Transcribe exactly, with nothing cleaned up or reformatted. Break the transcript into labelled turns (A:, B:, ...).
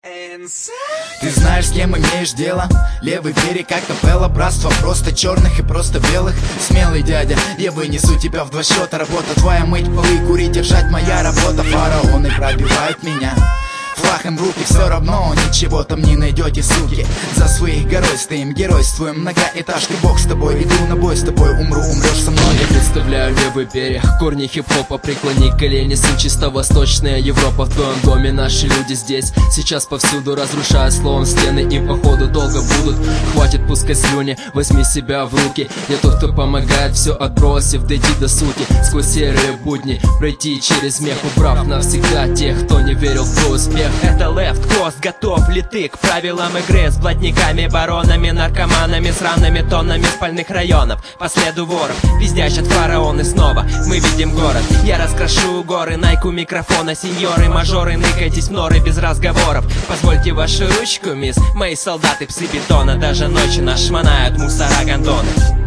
A: Ты знаешь, с кем имеешь дело? Левый берег, как капелла, братство просто черных и просто белых. Смелый дядя, я вынесу тебя в два счета. Работа твоя мыть полы, курить, держать моя работа. Фараоны пробивают меня, флаг им в руки, все равно ничего там не найдете, суки. За своих горой стоим, геройствуем, многоэтажки, бог с тобой. Иду на бой с тобой, умру, умрешь со мной.
B: Я представляю левый берег, корни хип-хопа, преклони колени, сын, чисто восточная Европа. В твоем доме наши люди здесь сейчас повсюду разрушают словом стены, и походу долго будут. Хватит пускать слюни, возьми себя в руки. Я тот, кто помогает, все отбросив, дойти до сути. Сквозь серые будни пройти через мех, убрав навсегда тех, кто не верил в твой успех.
C: Это Left Coast, готов ли ты к правилам игры? С блатниками, баронами, наркоманами, сраными тоннами спальных районов. По следу воров, пиздячат фараоны снова. Мы видим город, я раскрашу горы. Найку микрофона, сеньоры, мажоры, ныкайтесь в норы без разговоров. Позвольте вашу ручку, мисс, мои солдаты, псы бетона. Даже ночью нас шмонают мусора гондоны.